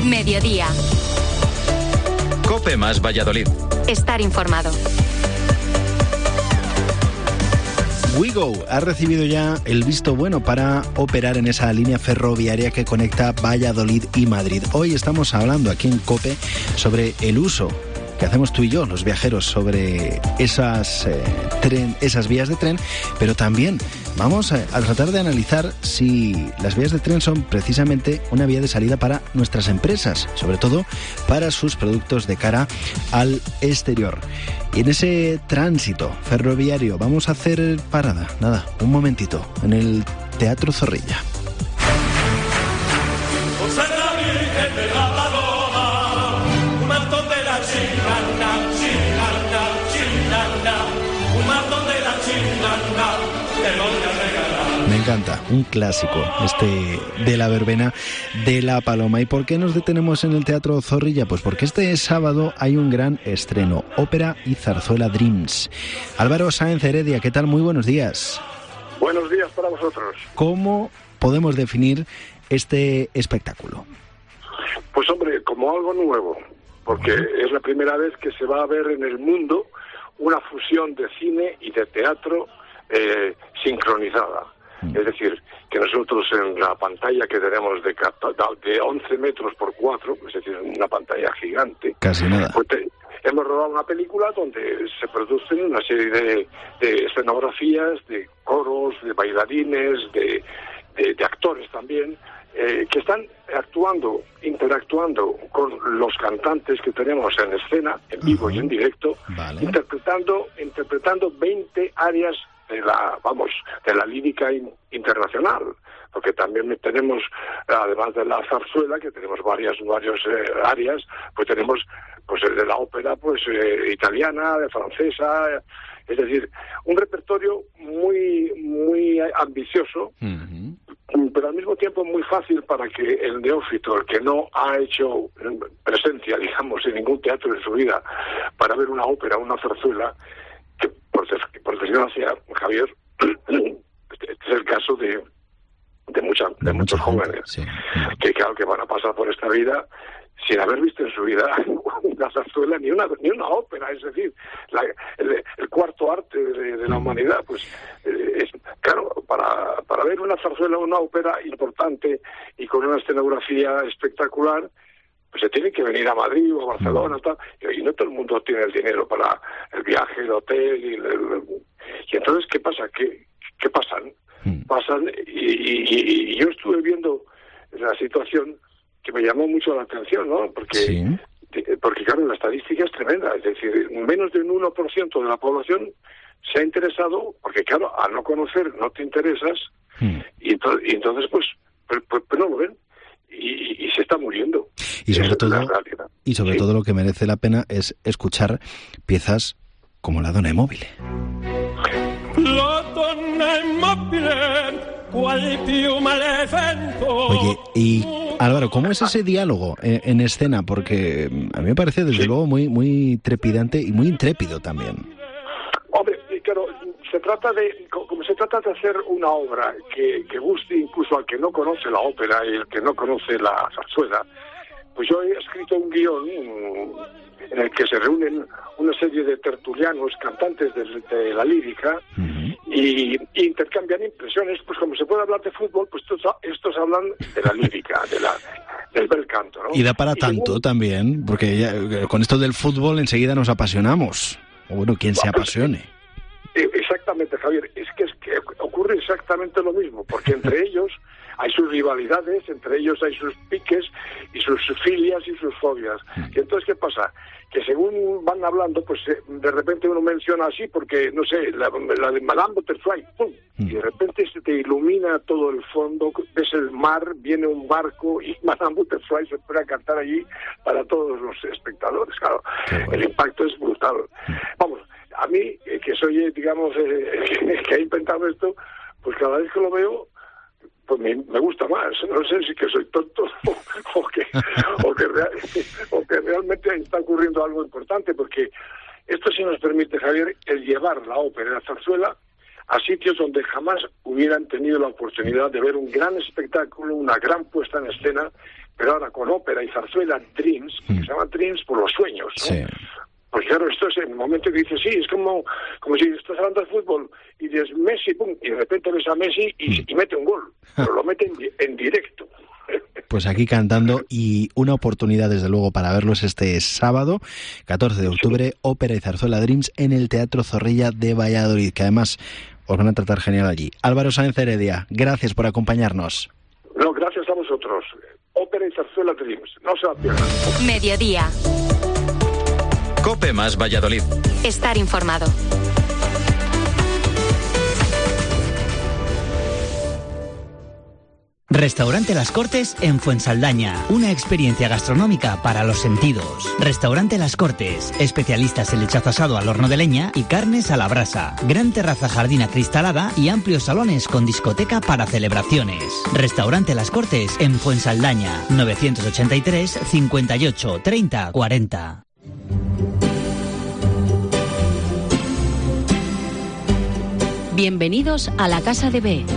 Mediodía. COPE más Valladolid. Estar informado. WeGo ha recibido ya el visto bueno para operar en esa línea ferroviaria que conecta Valladolid y Madrid. Hoy estamos hablando aquí en COPE sobre el uso que hacemos tú y yo, los viajeros, sobre esas vías de tren, pero también vamos a tratar de analizar si las vías de tren son precisamente una vía de salida para nuestras empresas, sobre todo para sus productos de cara al exterior. Y en ese tránsito ferroviario vamos a hacer parada, un momentito, en el Teatro Zorrilla. Me encanta, un clásico, este de la verbena de La Paloma. ¿Y por qué nos detenemos en el Teatro Zorrilla? Pues porque este sábado hay un gran estreno, ópera y zarzuela Dreams. Álvaro Sáenz Heredia, ¿qué tal? Muy buenos días. Buenos días para vosotros. ¿Cómo podemos definir este espectáculo? Pues hombre, como algo nuevo, porque es la primera vez que se va a ver en el mundo una fusión de cine y de teatro sincronizada. Es decir, que nosotros en la pantalla que tenemos de 11 metros por 4, es decir, una pantalla gigante, casi nada. Pues hemos rodado una película donde se producen una serie de escenografías, de coros, de bailarines, de actores también, que están interactuando con los cantantes que tenemos en escena, en vivo y en directo, vale, interpretando 20 áreas de la lírica internacional, porque también tenemos, además de la zarzuela, que tenemos varias áreas, pues tenemos pues de la ópera italiana, de francesa, es decir, un repertorio muy ambicioso, pero al mismo tiempo muy fácil para que el neófito, el que no ha hecho presencia, digamos, en ningún teatro en su vida, para ver una ópera, una zarzuela, que por desgracia, Javier, este es el caso de muchos jóvenes, sí, que claro que van a pasar por esta vida sin haber visto en su vida una zarzuela ni una ópera, es decir, el cuarto arte de la humanidad, pues es claro, para ver una zarzuela o una ópera importante y con una escenografía espectacular, pues se tiene que venir a Madrid o a Barcelona, tal, y no todo el mundo tiene el dinero para el viaje, el hotel, y entonces ¿qué pasa? ¿Qué pasan? Pasan y yo estuve viendo la situación que me llamó mucho la atención, ¿no? Porque claro, la estadística es tremenda, es decir, menos de un 1% de la población se ha interesado, porque claro, al no conocer no te interesas, y entonces pues no lo ven. Y se está muriendo. Y sobre todo lo que merece la pena es escuchar piezas como La Donna Immobile. Oye, y Álvaro, ¿cómo es ese diálogo en escena? Porque a mí me parece desde luego muy trepidante y muy intrépido también. Hombre, claro, como se trata de hacer una obra que guste incluso al que no conoce la ópera y el que no conoce la zarzuela, pues yo he escrito un guión en el que se reúnen una serie de tertulianos, cantantes de la lírica, y intercambian impresiones, pues como se puede hablar de fútbol, pues estos hablan de la lírica, del bel canto, ¿no? Y da para tanto también, porque ya, con esto del fútbol enseguida nos apasionamos, o bueno, quien se apasione. Exactamente, Javier, es que ocurre exactamente lo mismo, porque entre ellos hay sus rivalidades, entre ellos hay sus piques y sus filias y sus fobias. Y entonces, ¿qué pasa? Que según van hablando, pues de repente uno menciona así, porque, no sé, la de Madame Butterfly, ¡pum! Y de repente se te ilumina todo el fondo, ves el mar, viene un barco y Madame Butterfly se pone a cantar allí para todos los espectadores. Claro, el impacto es brutal. Vamos, a mí, que soy, digamos, que ha inventado esto, pues cada vez que lo veo, pues me gusta más. No sé si que soy tonto o que realmente está ocurriendo algo importante, porque esto sí nos permite, Javier, el llevar la ópera y la zarzuela a sitios donde jamás hubieran tenido la oportunidad de ver un gran espectáculo, una gran puesta en escena, pero ahora con ópera y zarzuela Dreams, que se llama Dreams por los sueños, ¿no? Sí. Pues claro, esto es el momento que dices, sí, es como si estás hablando de fútbol y dices Messi, pum, y de repente ves a Messi y mete un gol, pero lo mete en directo. Pues aquí cantando, y una oportunidad desde luego para verlos este sábado, 14 de octubre, ópera y zarzuela Dreams en el Teatro Zorrilla de Valladolid, que además os van a tratar genial allí. Álvaro Sáenz Heredia, gracias por acompañarnos. No, gracias a vosotros. Ópera y zarzuela Dreams, no se la pierdan. Mediodía. COPE más Valladolid. Estar informado. Restaurante Las Cortes en Fuensaldaña. Una experiencia gastronómica para los sentidos. Restaurante Las Cortes. Especialistas en lechazo asado al horno de leña y carnes a la brasa. Gran terraza jardín acristalada y amplios salones con discoteca para celebraciones. Restaurante Las Cortes en Fuensaldaña. 983 58 30 40. Bienvenidos a la Casa de B.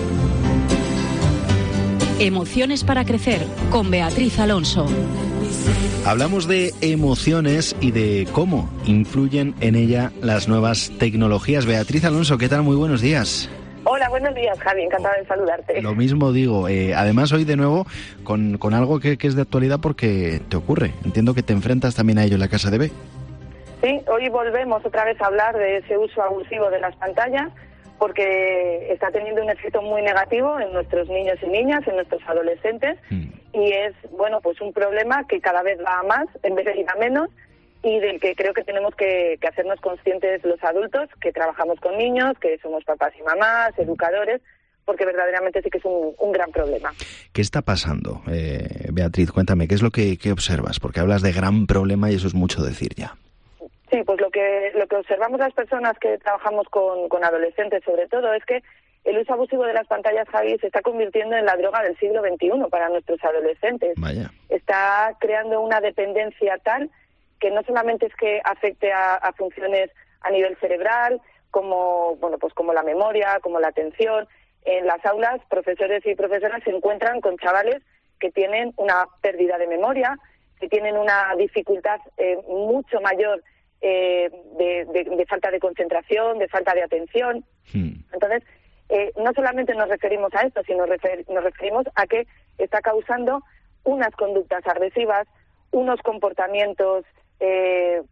Emociones para crecer, con Beatriz Alonso. Hablamos de emociones y de cómo influyen en ella las nuevas tecnologías. Beatriz Alonso, ¿qué tal? Muy buenos días. Hola, buenos días, Javi, encantada de saludarte. Lo mismo digo, además hoy de nuevo con algo que es de actualidad porque te ocurre. Entiendo que te enfrentas también a ello en la Casa de B. Sí, hoy volvemos otra vez a hablar de ese uso abusivo de las pantallas, porque está teniendo un efecto muy negativo en nuestros niños y niñas, en nuestros adolescentes, y es, bueno, pues un problema que cada vez va a más, en vez de ir a menos, y del que creo que tenemos que hacernos conscientes los adultos, que trabajamos con niños, que somos papás y mamás, educadores, porque verdaderamente sí que es un gran problema. ¿Qué está pasando, Beatriz? Cuéntame, ¿qué es lo que observas? Porque hablas de gran problema y eso es mucho decir ya. Sí, pues lo que observamos las personas que trabajamos con adolescentes, sobre todo, es que el uso abusivo de las pantallas, Javi, se está convirtiendo en la droga del siglo XXI para nuestros adolescentes. Vaya. Está creando una dependencia tal que no solamente es que afecte a funciones a nivel cerebral, como la memoria, como la atención. En las aulas, profesores y profesoras se encuentran con chavales que tienen una pérdida de memoria, que tienen una dificultad mucho mayor de falta de concentración, de falta de atención. Entonces, no solamente nos referimos a esto, sino nos referimos a que está causando unas conductas agresivas, unos comportamientos de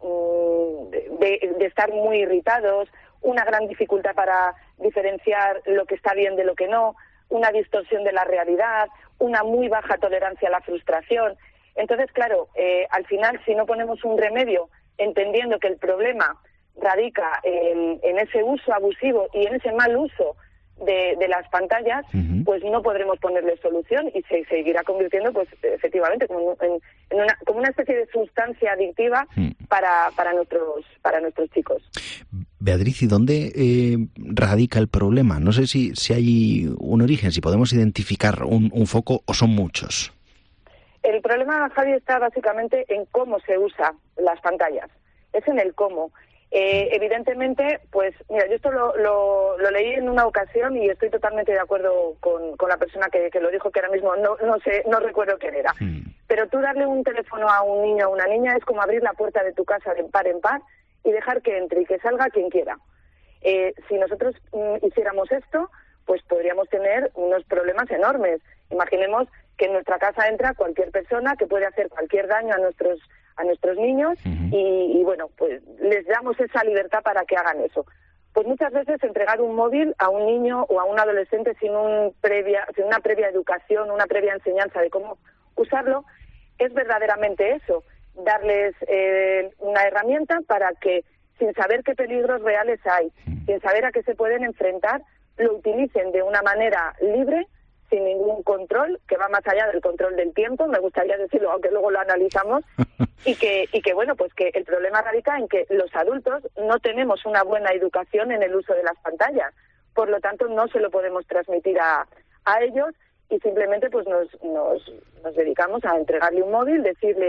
estar muy irritados, una gran dificultad para diferenciar lo que está bien de lo que no, una distorsión de la realidad, una muy baja tolerancia a la frustración. Entonces, claro, al final, si no ponemos un remedio entendiendo que el problema radica en ese uso abusivo y en ese mal uso de las pantallas, pues no podremos ponerle solución y se seguirá convirtiendo, pues efectivamente, como una especie de sustancia adictiva para nuestros chicos. Beatriz, ¿y dónde radica el problema? No sé si hay un origen, si podemos identificar un foco o son muchos. El problema, Javi, está básicamente en cómo se usa las pantallas. Es en el cómo. Evidentemente, pues, mira, yo esto lo leí en una ocasión y estoy totalmente de acuerdo con la persona que lo dijo, que ahora mismo no recuerdo quién era. Pero tú darle un teléfono a un niño o a una niña es como abrir la puerta de tu casa de par en par y dejar que entre y que salga quien quiera. Si nosotros hiciéramos esto, pues podríamos tener unos problemas enormes. Imaginemos que en nuestra casa entra cualquier persona que puede hacer cualquier daño a nuestros niños y bueno, pues les damos esa libertad para que hagan eso. Pues muchas veces entregar un móvil a un niño o a un adolescente sin una previa educación, una previa enseñanza de cómo usarlo, es verdaderamente eso, darles una herramienta para que, sin saber qué peligros reales hay, sin saber a qué se pueden enfrentar, lo utilicen de una manera libre, sin ningún control, que va más allá del control del tiempo, me gustaría decirlo, aunque luego lo analizamos, y que bueno, pues que el problema radica en que los adultos no tenemos una buena educación en el uso de las pantallas, por lo tanto no se lo podemos transmitir a ellos y simplemente pues nos dedicamos a entregarle un móvil, decirle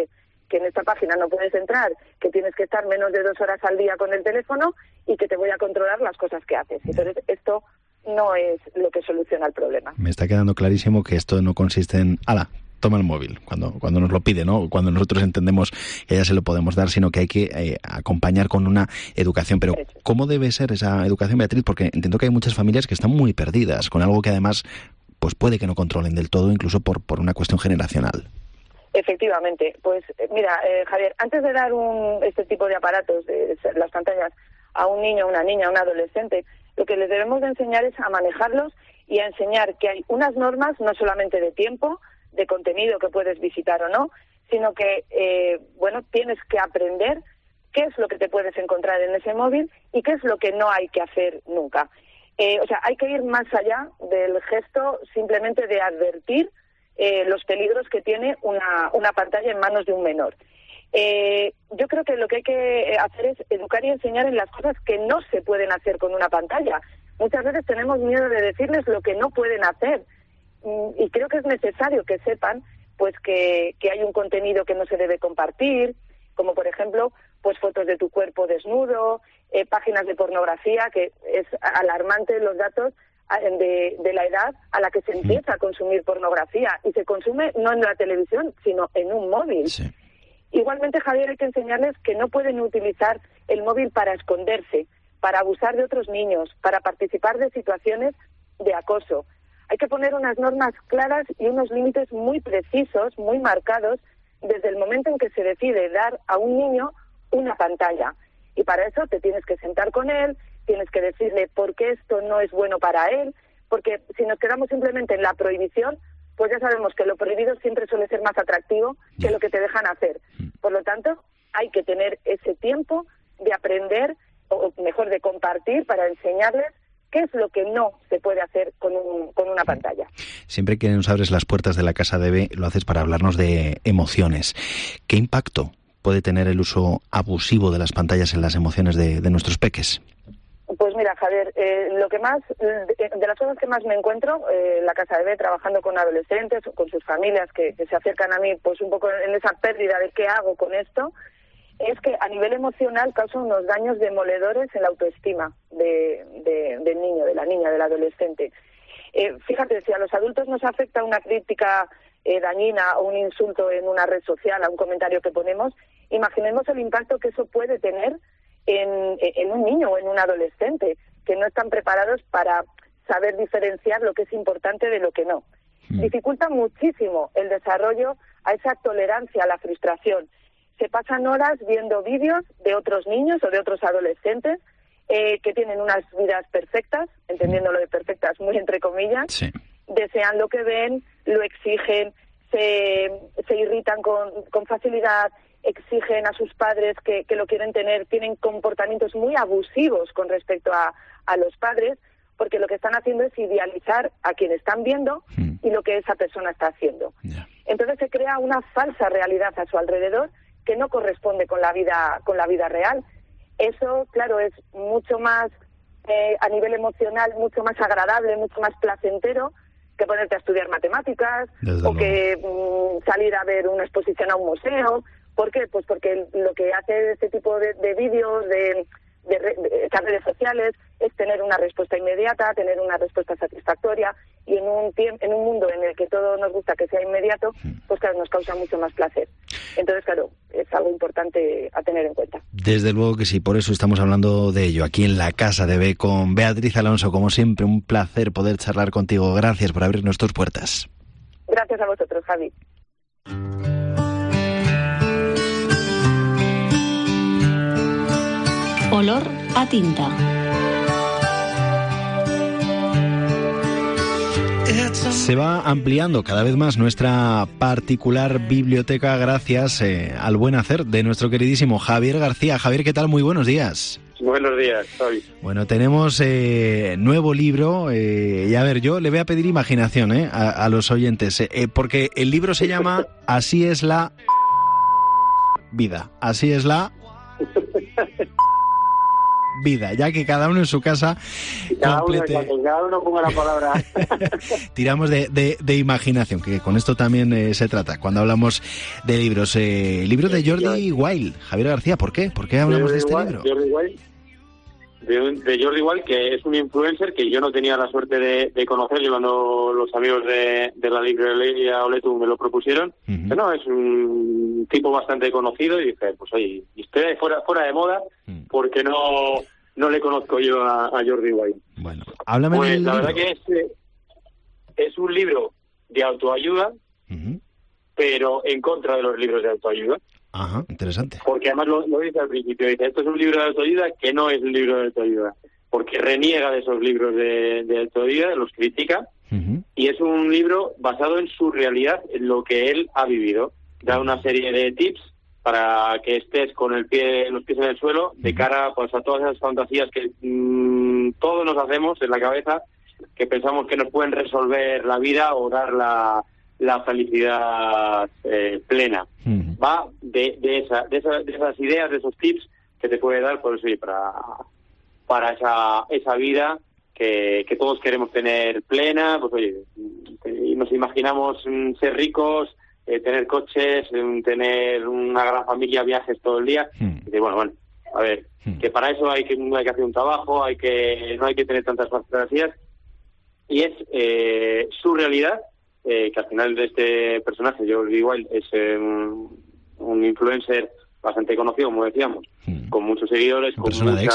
que en esta página no puedes entrar, que tienes que estar menos de 2 horas al día con el teléfono y que te voy a controlar las cosas que haces. Entonces, esto no es lo que soluciona el problema. Me está quedando clarísimo que esto no consiste en, toma el móvil, cuando nos lo pide, ¿no? Cuando nosotros entendemos que ya se lo podemos dar, sino que hay que acompañar con una educación. Pero, ¿cómo debe ser esa educación, Beatriz? Porque entiendo que hay muchas familias que están muy perdidas, con algo que además pues puede que no controlen del todo, incluso por una cuestión generacional. Efectivamente. Pues mira, Javier, antes de dar este tipo de aparatos, de las pantallas, a un niño, una niña, a un adolescente, lo que les debemos de enseñar es a manejarlos y a enseñar que hay unas normas, no solamente de tiempo, de contenido que puedes visitar o no, sino que, tienes que aprender qué es lo que te puedes encontrar en ese móvil y qué es lo que no hay que hacer nunca. Hay que ir más allá del gesto simplemente de advertir los peligros que tiene una pantalla en manos de un menor. Yo creo que lo que hay que hacer es educar y enseñar en las cosas que no se pueden hacer con una pantalla. Muchas veces tenemos miedo de decirles lo que no pueden hacer y creo que es necesario que sepan pues que hay un contenido que no se debe compartir, como por ejemplo pues fotos de tu cuerpo desnudo, páginas de pornografía, que es alarmante los datos de la edad a la que se empieza a consumir pornografía, y se consume no en la televisión, sino en un móvil. Sí. Igualmente, Javier, hay que enseñarles que no pueden utilizar el móvil para esconderse, para abusar de otros niños, para participar de situaciones de acoso. Hay que poner unas normas claras y unos límites muy precisos, muy marcados, desde el momento en que se decide dar a un niño una pantalla. Y para eso te tienes que sentar con él, tienes que decirle por qué esto no es bueno para él, porque si nos quedamos simplemente en la prohibición, pues ya sabemos que lo prohibido siempre suele ser más atractivo que lo que te dejan hacer. Por lo tanto, hay que tener ese tiempo de aprender, o mejor, de compartir para enseñarles qué es lo que no se puede hacer con una pantalla. Siempre que nos abres las puertas de la casa de B, lo haces para hablarnos de emociones. ¿Qué impacto puede tener el uso abusivo de las pantallas en las emociones de nuestros peques? Pues mira, Javier, de las cosas que más me encuentro en la casa de B, trabajando con adolescentes o con sus familias que se acercan a mí, pues un poco en esa pérdida de qué hago con esto, es que a nivel emocional causa unos daños demoledores en la autoestima del niño, de la niña, del adolescente. Fíjate, si a los adultos nos afecta una crítica dañina o un insulto en una red social, a un comentario que ponemos, imaginemos el impacto que eso puede tener en un niño o en un adolescente, que no están preparados para saber diferenciar lo que es importante de lo que no. Dificulta muchísimo el desarrollo a esa tolerancia a la frustración. Se pasan horas viendo vídeos de otros niños o de otros adolescentes que tienen unas vidas perfectas, entendiendo lo de perfectas muy entre comillas, sí. Desean lo que ven, lo exigen, se irritan con facilidad, exigen a sus padres que lo quieren tener, tienen comportamientos muy abusivos con respecto a los padres, porque lo que están haciendo es idealizar a quien están viendo y lo que esa persona está haciendo. Yeah. Entonces se crea una falsa realidad a su alrededor que no corresponde con la vida real. Eso, claro, es mucho más, a nivel emocional, mucho más agradable, mucho más placentero que ponerte a estudiar matemáticas o que salir a ver una exposición a un museo. ¿Por qué? Pues porque lo que hace este tipo de vídeos, de estas redes sociales, es tener una respuesta inmediata, tener una respuesta satisfactoria, y en un mundo en el que todo nos gusta que sea inmediato, pues claro, nos causa mucho más placer. Entonces, claro, es algo importante a tener en cuenta. Desde luego que sí, por eso estamos hablando de ello aquí en la Casa de B con Beatriz Alonso. Como siempre, un placer poder charlar contigo. Gracias por abrirnos tus puertas. Gracias a vosotros, Javi. Olor a tinta. Se va ampliando cada vez más nuestra particular biblioteca gracias al buen hacer de nuestro queridísimo Javier García. Javier, ¿qué tal? Muy buenos días. Buenos días, Javi. Bueno, tenemos nuevo libro y a ver, yo le voy a pedir imaginación a los oyentes, porque el libro se llama Así es la vida. Así es la vida, ya que cada uno en su casa complete... Cada uno ponga la palabra. Tiramos de imaginación, que con esto también se trata, cuando hablamos de libros. Libro de Jordi Wild, Javier García, ¿por qué? ¿Por qué hablamos de este libro? Jordi Wild. De Jordi Wild, que es un influencer que yo no tenía la suerte de conocer, cuando los amigos de la librería Oletu me lo propusieron. Pero no, es un tipo bastante conocido y dije, pues oye, y estoy fuera de moda, porque no le conozco yo a Jordi Wild. Bueno, háblame pues del la libro. verdad que es un libro de autoayuda, pero en contra de los libros de autoayuda. Ajá, interesante. Porque además lo dice al principio, dice, esto es un libro de autoayuda que no es un libro de autoayuda, porque reniega de esos libros de autoayuda, los critica, y es un libro basado en su realidad, en lo que él ha vivido. Da una serie de tips para que estés con los pies en el suelo, de cara pues a todas esas fantasías que todos nos hacemos en la cabeza, que pensamos que nos pueden resolver la vida o dar la felicidad plena. Va de esas ideas, de esos tips que te puede dar, pues sí, para esa vida que todos queremos tener plena. Pues oye, nos imaginamos ser ricos, tener coches, tener una gran familia, viajes todo el día. Y bueno, a ver, que para eso hay que hacer un trabajo, no hay que tener tantas fantasías, y es su realidad. Que al final de este personaje, Jordi Wild, es un influencer bastante conocido, como decíamos, con muchos seguidores, con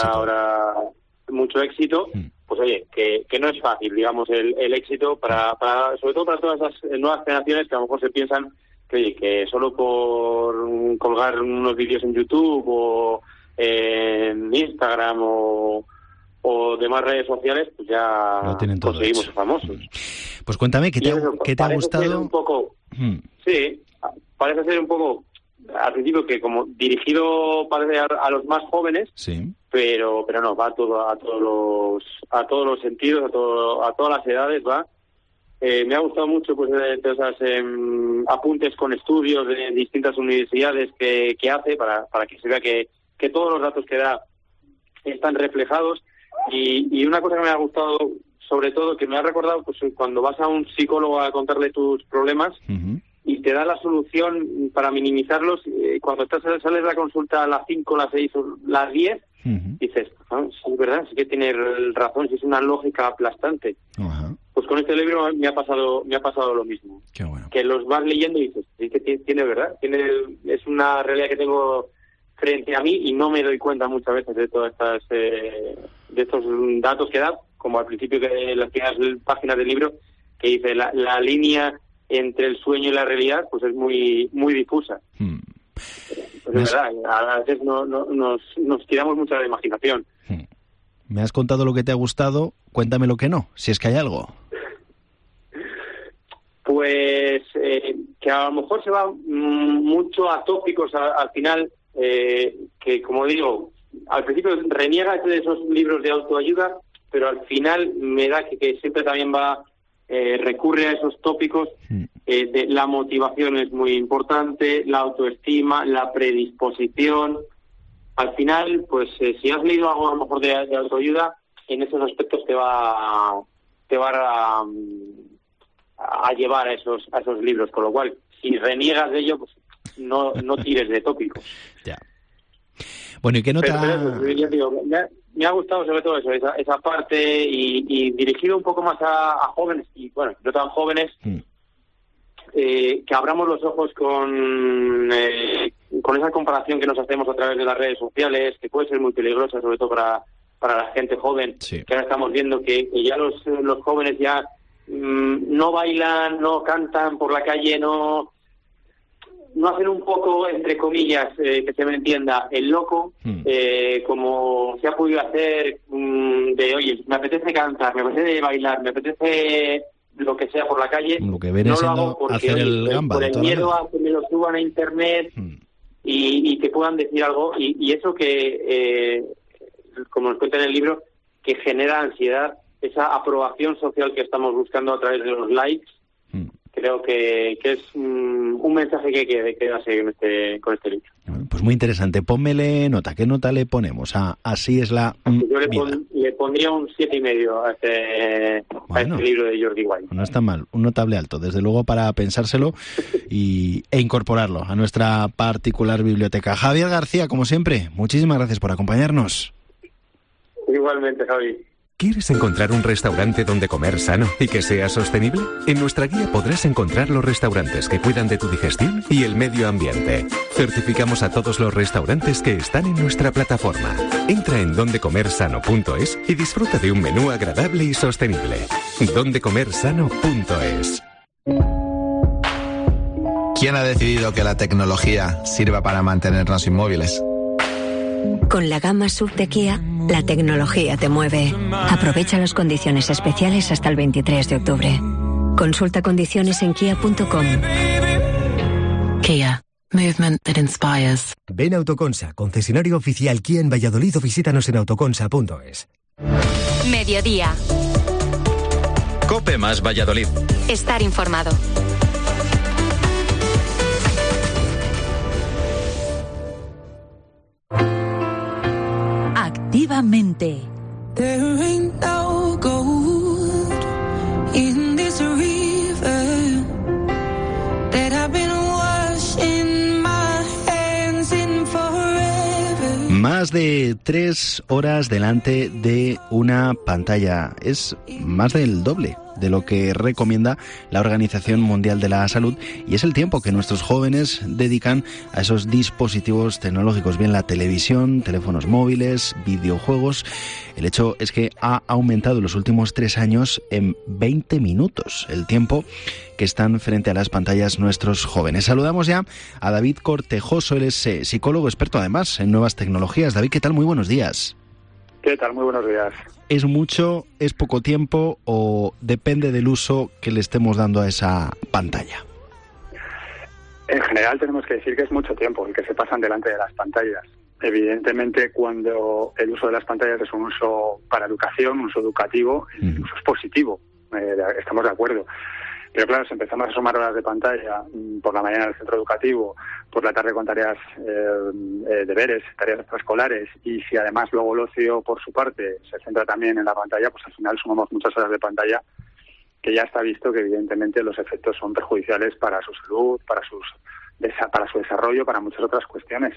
mucho éxito. Pues oye, que no es fácil, digamos, el éxito para sobre todo para todas esas nuevas generaciones que a lo mejor se piensan que solo por colgar unos vídeos en YouTube o en Instagram o demás redes sociales, pues ya conseguimos ser famosos. Pues cuéntame, ¿qué te ha gustado? Un poco, sí, parece ser un poco, al principio, que como dirigido parece a los más jóvenes, sí, pero no, va a todos los sentidos, a todas las edades, va. Me ha gustado mucho pues de esas apuntes con estudios de distintas universidades que hace para que se vea que todos los datos que da están reflejados. Y una cosa que me ha gustado, sobre todo, que me ha recordado, pues cuando vas a un psicólogo a contarle tus problemas y te da la solución para minimizarlos, cuando sales de la consulta a las 5, las 6 o las 10, dices, sí, es verdad, sí que tiene razón, sí, es una lógica aplastante. Pues con este libro me ha pasado lo mismo. Qué bueno. Que los vas leyendo y dices, sí que tiene verdad, es una realidad que tengo frente a mí y no me doy cuenta muchas veces de todas estas de estos datos que da, como al principio de las primeras páginas del libro, que dice la línea entre el sueño y la realidad pues es muy muy difusa. Pues es verdad, a veces nos tiramos mucho de la imaginación. Me has contado lo que te ha gustado, cuéntame lo que no, si es que hay algo. Pues que a lo mejor se va mucho a tópicos al final, que como digo, al principio reniega de esos libros de autoayuda, pero al final me da que siempre también recurre a esos tópicos. De la motivación es muy importante, la autoestima, la predisposición. Al final, pues si has leído algo a lo mejor de autoayuda, en esos aspectos te va a llevar a esos libros, con lo cual si reniegas de ello, pues no tires de tópicos. Ya. Bueno, ¿y qué nota? Pero ya digo, me ha gustado sobre todo eso, esa parte, y dirigido un poco más a jóvenes, y bueno, no tan jóvenes, que abramos los ojos con esa comparación que nos hacemos a través de las redes sociales, que puede ser muy peligrosa, sobre todo para la gente joven, sí. Que ahora estamos viendo que ya los jóvenes ya no bailan, no cantan por la calle, no hacen un poco, entre comillas, que se me entienda, el loco, como se ha podido hacer, de oye, me apetece cantar, me apetece bailar, me apetece lo que sea por la calle. Lo que viene no siendo lo hago porque, hacer el gamba. Por el miedo a que me lo suban a internet y que puedan decir algo, y eso que, como nos cuenta en el libro, que genera ansiedad, esa aprobación social que estamos buscando a través de los likes, creo que es un mensaje que quedarse con este libro. Pues muy interesante. Pónmele nota. ¿Qué nota le ponemos? Así es la Yo le pondría un 7,5 a este libro de Jordi Wild. No está mal, un notable alto, desde luego, para pensárselo e incorporarlo a nuestra particular biblioteca. Javier García, como siempre, muchísimas gracias por acompañarnos. Igualmente, Javi. ¿Quieres encontrar un restaurante donde comer sano y que sea sostenible? En nuestra guía podrás encontrar los restaurantes que cuidan de tu digestión y el medio ambiente. Certificamos a todos los restaurantes que están en nuestra plataforma. Entra en dondecomersano.es y disfruta de un menú agradable y sostenible. dondecomersano.es. ¿Quién ha decidido que la tecnología sirva para mantenernos inmóviles? Con la gama SUV de Kia, la tecnología te mueve. Aprovecha las condiciones especiales hasta el 23 de octubre. Consulta condiciones en kia.com. Kia. Movement that inspires. Ven a Autoconsa, concesionario oficial Kia en Valladolid, o visítanos en autoconsa.es. Mediodía. COPE más Valladolid. Estar informado. Activamente. Más de 3 horas delante de una pantalla. Es más del doble de lo que recomienda la Organización Mundial de la Salud, y es el tiempo que nuestros jóvenes dedican a esos dispositivos tecnológicos, bien la televisión, teléfonos móviles, videojuegos. El hecho es que ha aumentado en los últimos 3 años en 20 minutos el tiempo que están frente a las pantallas nuestros jóvenes. Saludamos ya a David Cortejoso, él es psicólogo experto además en nuevas tecnologías. David, ¿qué tal? Muy buenos días. ¿Qué tal? Muy buenos días. ¿Es mucho, es poco tiempo o depende del uso que le estemos dando a esa pantalla? En general tenemos que decir que es mucho tiempo el que se pasan delante de las pantallas. Evidentemente, cuando el uso de las pantallas es un uso para educación, un uso educativo, el uso es positivo, estamos de acuerdo. Pero claro, si empezamos a sumar horas de pantalla por la mañana en el centro educativo, por la tarde con tareas deberes, tareas extraescolares, y si además luego el ocio por su parte se centra también en la pantalla, pues al final sumamos muchas horas de pantalla, que ya está visto que evidentemente los efectos son perjudiciales para su salud, para su desarrollo, para muchas otras cuestiones.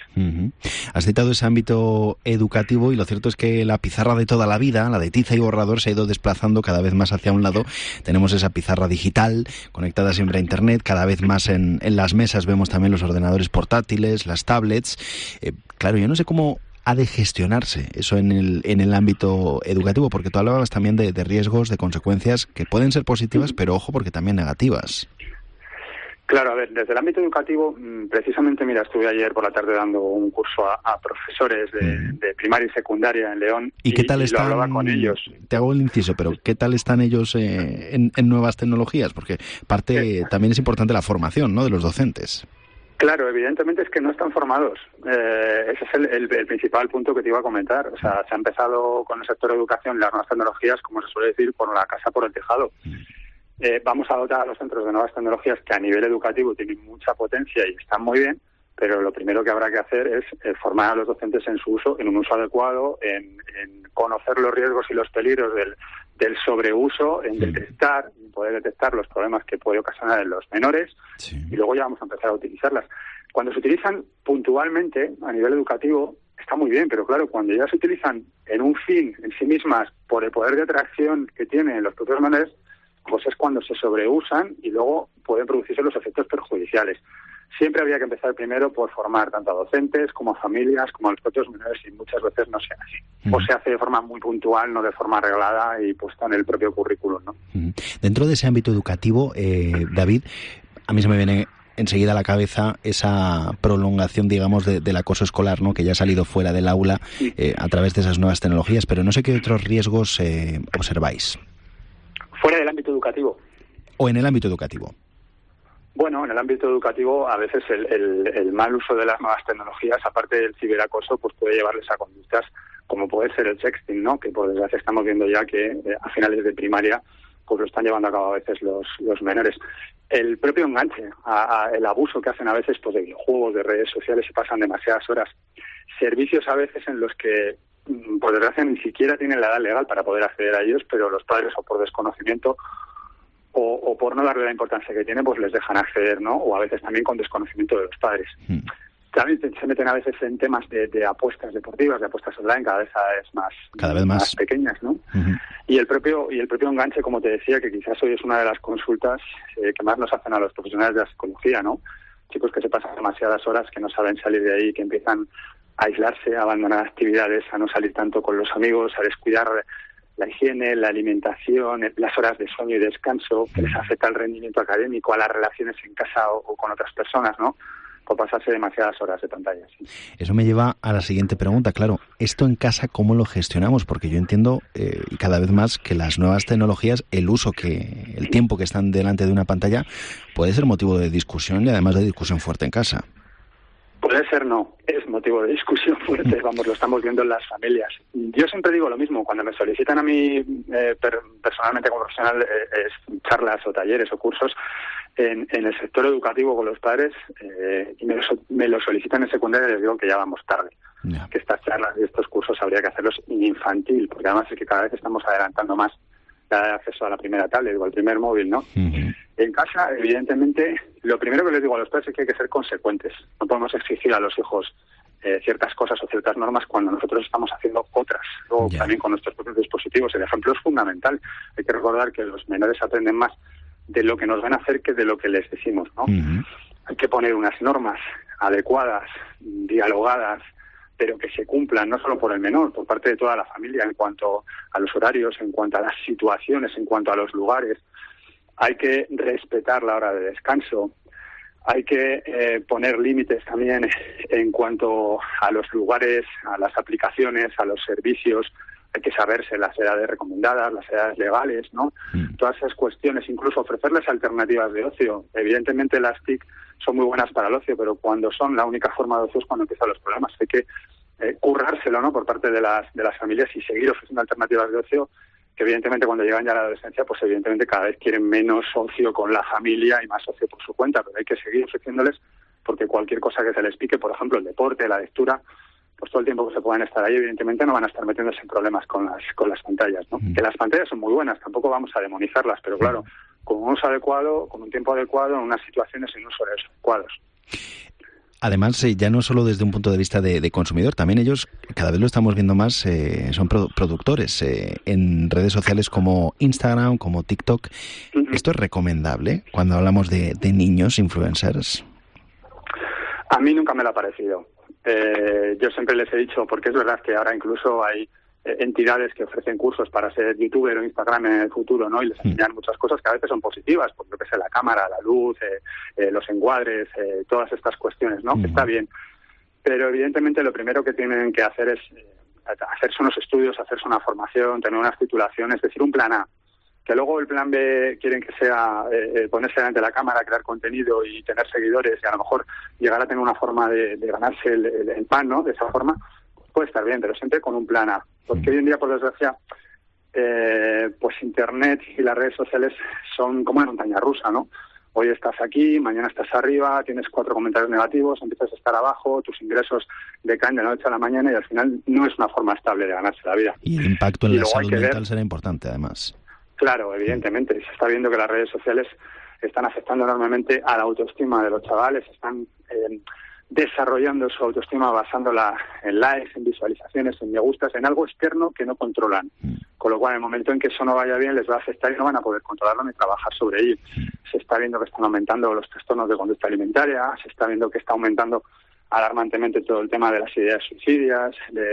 Has citado ese ámbito educativo y lo cierto es que la pizarra de toda la vida, la de tiza y borrador, se ha ido desplazando cada vez más hacia un lado. Tenemos esa pizarra digital conectada siempre a Internet, cada vez más en las mesas vemos también los ordenadores portátiles, las tablets. Claro, yo no sé cómo ha de gestionarse eso en el ámbito educativo, porque tú hablabas también de riesgos, de consecuencias que pueden ser positivas, pero ojo, porque también negativas. Claro, a ver, desde el ámbito educativo, precisamente, mira, estuve ayer por la tarde dando un curso a profesores de primaria y secundaria en León. ¿Y qué tal están? Lo hablaba con ellos. Te hago el inciso, pero ¿qué tal están ellos en nuevas tecnologías? Porque también es importante la formación, ¿no?, de los docentes. Claro, evidentemente es que no están formados. Ese es el principal punto que te iba a comentar. O sea, se ha empezado con el sector de educación, las nuevas tecnologías, como se suele decir, por la casa por el tejado. Vamos a dotar a los centros de nuevas tecnologías que a nivel educativo tienen mucha potencia y están muy bien, pero lo primero que habrá que hacer es formar a los docentes en su uso, en un uso adecuado, en conocer los riesgos y los peligros del sobreuso, en poder detectar los problemas que puede ocasionar en los menores, y luego ya vamos a empezar a utilizarlas. Cuando se utilizan puntualmente a nivel educativo está muy bien, pero claro, cuando ya se utilizan en un fin en sí mismas por el poder de atracción que tienen los propios menores, pues es cuando se sobreusan y luego pueden producirse los efectos perjudiciales. Siempre habría que empezar primero por formar tanto a docentes como a familias, como a los propios menores, y muchas veces no se hace así. O se hace de forma muy puntual, no de forma reglada y puesta en el propio currículum, ¿no? Dentro de ese ámbito educativo, David, a mí se me viene enseguida a la cabeza esa prolongación, digamos, del acoso escolar, ¿no?, que ya ha salido fuera del aula a través de esas nuevas tecnologías, pero no sé qué otros riesgos observáis. ¿Fuera del ámbito educativo? ¿O en el ámbito educativo? Bueno, en el ámbito educativo a veces el mal uso de las nuevas tecnologías, aparte del ciberacoso, pues puede llevarles a conductas como puede ser el sexting, ¿no?, que por desgracia estamos viendo ya que a finales de primaria pues lo están llevando a cabo a veces los menores. El propio enganche, el abuso que hacen a veces pues de videojuegos, de redes sociales, y pasan demasiadas horas. Servicios a veces en los que, por desgracia, ni siquiera tienen la edad legal para poder acceder a ellos, pero los padres, o por desconocimiento o por no darle la importancia que tiene, pues les dejan acceder, ¿no? O a veces también con desconocimiento de los padres. También se meten a veces en temas de apuestas deportivas, de apuestas online, cada vez más pequeñas, ¿no? Y el propio enganche, como te decía, que quizás hoy es una de las consultas que más nos hacen a los profesionales de la psicología, ¿no? Chicos que se pasan demasiadas horas, que no saben salir de ahí, que empiezan a aislarse, a abandonar actividades, a no salir tanto con los amigos, a descuidar la higiene, la alimentación, las horas de sueño y descanso, que les afecta al rendimiento académico, a las relaciones en casa o con otras personas, ¿no? Por pasarse demasiadas horas de pantalla. Sí. Eso me lleva a la siguiente pregunta. Claro, esto en casa, ¿cómo lo gestionamos? Porque yo entiendo cada vez más que las nuevas tecnologías, el tiempo que están delante de una pantalla, puede ser motivo de discusión y además de discusión fuerte en casa. Puede ser, no. Es motivo de discusión fuerte. Vamos, lo estamos viendo en las familias. Yo siempre digo lo mismo. Cuando me solicitan a mí personalmente como profesional charlas o talleres o cursos en el sector educativo con los padres y me lo solicitan en secundaria, les digo que ya vamos tarde. Que estas charlas y estos cursos habría que hacerlos en infantil, porque además es que cada vez estamos adelantando más la de acceso a la primera tablet o al primer móvil, ¿no? En casa, evidentemente, lo primero que les digo a los padres es que hay que ser consecuentes. No podemos exigir a los hijos ciertas cosas o ciertas normas cuando nosotros estamos haciendo otras. Luego también con nuestros propios dispositivos. El ejemplo es fundamental. Hay que recordar que los menores aprenden más de lo que nos van a hacer que de lo que les decimos, ¿no? Hay que poner unas normas adecuadas, dialogadas, pero que se cumplan no solo por el menor, por parte de toda la familia, en cuanto a los horarios, en cuanto a las situaciones, en cuanto a los lugares. Hay que respetar la hora de descanso. Hay que poner límites también en cuanto a los lugares, a las aplicaciones, a los servicios. Hay que saberse las edades recomendadas, las edades legales, ¿no? Todas esas cuestiones, incluso ofrecerles alternativas de ocio. Evidentemente las TIC son muy buenas para el ocio, pero cuando son la única forma de ocio es cuando empiezan los problemas. Hay que currárselo, ¿no?, por parte de las familias y seguir ofreciendo alternativas de ocio, que evidentemente cuando llegan ya a la adolescencia, pues evidentemente cada vez quieren menos ocio con la familia y más ocio por su cuenta, pero hay que seguir ofreciéndoles, porque cualquier cosa que se les pique, por ejemplo el deporte, la lectura, pues todo el tiempo que se puedan estar ahí, evidentemente no van a estar metiéndose en problemas con las pantallas, ¿no? Que las pantallas son muy buenas, tampoco vamos a demonizarlas, pero claro, con un uso adecuado, con un tiempo adecuado, en unas situaciones y en unos horarios adecuados. Además, ya no solo desde un punto de vista de consumidor, también ellos, cada vez lo estamos viendo más, son productores en redes sociales como Instagram, como TikTok. ¿Esto es recomendable cuando hablamos de niños influencers? A mí nunca me lo ha parecido. Yo siempre les he dicho, porque es verdad que ahora incluso hay entidades que ofrecen cursos para ser youtuber o Instagram en el futuro, ¿no? Y les enseñan muchas cosas que a veces son positivas, pues lo que sea la cámara, la luz, los encuadres, todas estas cuestiones, ¿no? Que está bien. Pero evidentemente lo primero que tienen que hacer es hacerse unos estudios, hacerse una formación, tener unas titulaciones, es decir, un plan A. Que luego el plan B quieren que sea ponerse delante de la cámara, crear contenido y tener seguidores y a lo mejor llegar a tener una forma de ganarse el pan, ¿no? De esa forma, pues puede estar bien, pero siempre con un plan A. Porque hoy en día, por desgracia, pues Internet y las redes sociales son como una montaña rusa, ¿no? Hoy estás aquí, mañana estás arriba, tienes 4 comentarios negativos, empiezas a estar abajo, tus ingresos decaen de la noche a la mañana y al final no es una forma estable de ganarse la vida. Y el impacto en la salud mental será importante, además. Claro, evidentemente. Se está viendo que las redes sociales están afectando enormemente a la autoestima de los chavales, están desarrollando su autoestima basándola en likes, en visualizaciones, en me gustas, en algo externo que no controlan. Con lo cual, en el momento en que eso no vaya bien, les va a afectar y no van a poder controlarlo ni trabajar sobre ello. Se está viendo que están aumentando los trastornos de conducta alimentaria, se está viendo que está aumentando alarmantemente todo el tema de las ideas suicidas,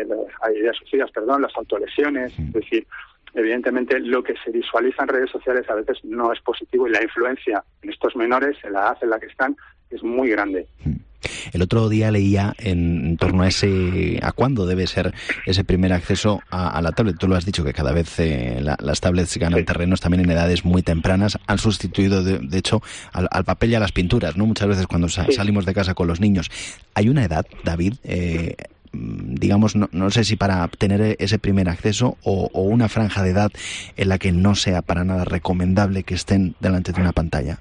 las autolesiones, es decir, evidentemente lo que se visualiza en redes sociales a veces no es positivo y la influencia en estos menores, en la edad en la que están, es muy grande. El otro día leía en torno a cuándo debe ser ese primer acceso a la tablet. Tú lo has dicho, que cada vez las tablets ganan terrenos también en edades muy tempranas. Han sustituido, de hecho, al papel y a las pinturas, ¿no? Muchas veces cuando salimos de casa con los niños. ¿Hay una edad, David, digamos, no sé si para tener ese primer acceso o una franja de edad en la que no sea para nada recomendable que estén delante de una pantalla?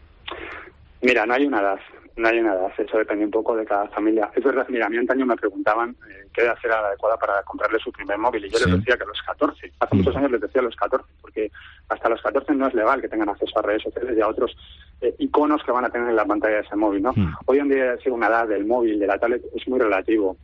Mira, no hay una edad, eso depende un poco de cada familia. Es verdad, mira, a mí antaño me preguntaban qué edad era la adecuada para comprarle su primer móvil, y yo les decía que a los 14, hace muchos años les decía a los 14, porque hasta los 14 no es legal que tengan acceso a redes sociales y a otros iconos que van a tener en la pantalla de ese móvil, ¿no? Hoy en día decir una edad del móvil, de la tablet, es muy relativo.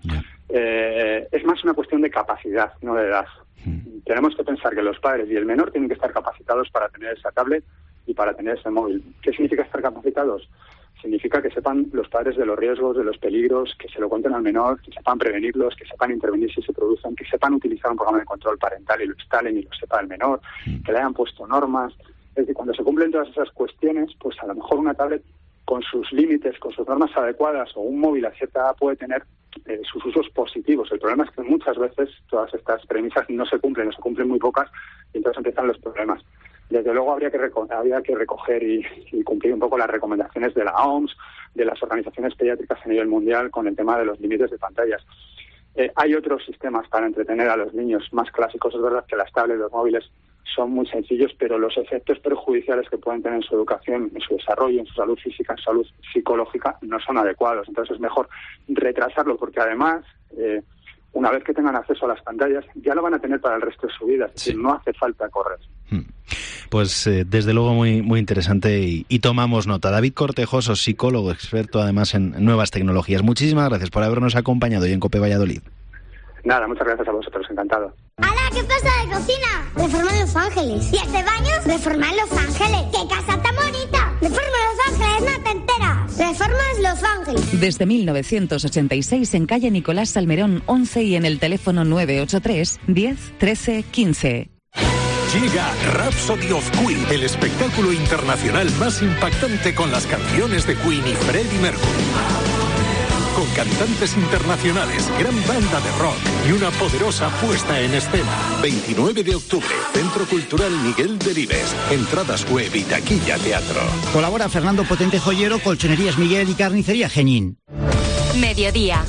Es más una cuestión de capacidad, no de edad. Tenemos que pensar que los padres y el menor tienen que estar capacitados para tener esa tablet y para tener ese móvil. ¿Qué significa estar capacitados? Significa que sepan los padres de los riesgos, de los peligros, que se lo cuenten al menor, que sepan prevenirlos, que sepan intervenir si se producen, que sepan utilizar un programa de control parental y lo instalen y lo sepa el menor, que le hayan puesto normas. Es decir, cuando se cumplen todas esas cuestiones, pues a lo mejor una tablet con sus límites, con sus normas adecuadas, o un móvil a cierta edad puede tener sus usos positivos. El problema es que muchas veces todas estas premisas no se cumplen, o se cumplen muy pocas, y entonces empiezan los problemas. Desde luego habría que recoger y cumplir un poco las recomendaciones de la OMS, de las organizaciones pediátricas a nivel mundial con el tema de los límites de pantallas. Hay otros sistemas para entretener a los niños más clásicos. Es verdad que las tablets, los móviles son muy sencillos, pero los efectos perjudiciales que pueden tener en su educación, en su desarrollo, en su salud física, en su salud psicológica, no son adecuados. Entonces es mejor retrasarlo, porque además, una vez que tengan acceso a las pantallas, ya lo van a tener para el resto de su vida. Es decir, no hace falta correr. Pues desde luego muy, muy interesante y tomamos nota. David Cortejoso, psicólogo, experto además en nuevas tecnologías. Muchísimas gracias por habernos acompañado hoy en COPE Valladolid. Nada, muchas gracias a vosotros, encantado. ¡Hala! ¿Qué pasa de cocina? Reforma Los Ángeles. ¿Y este baño? Reforma Los Ángeles. ¡Qué casa tan bonita! Reforma Los Ángeles, no te enteras. Reformas Los Ángeles. Desde 1986 en calle Nicolás Salmerón 11 y en el teléfono 983 10 13 15. Llega Rhapsody of Queen, el espectáculo internacional más impactante con las canciones de Queen y Freddie Mercury. Con cantantes internacionales, gran banda de rock y una poderosa puesta en escena. 29 de octubre, Centro Cultural Miguel Delibes. Entradas web y taquilla teatro. Colabora Fernando Potente Joyero, Colchonerías Miguel y Carnicería Genín. Mediodía.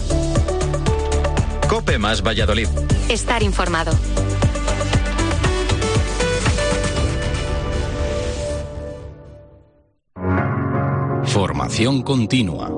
COPE más Valladolid. Estar informado. Formación continua.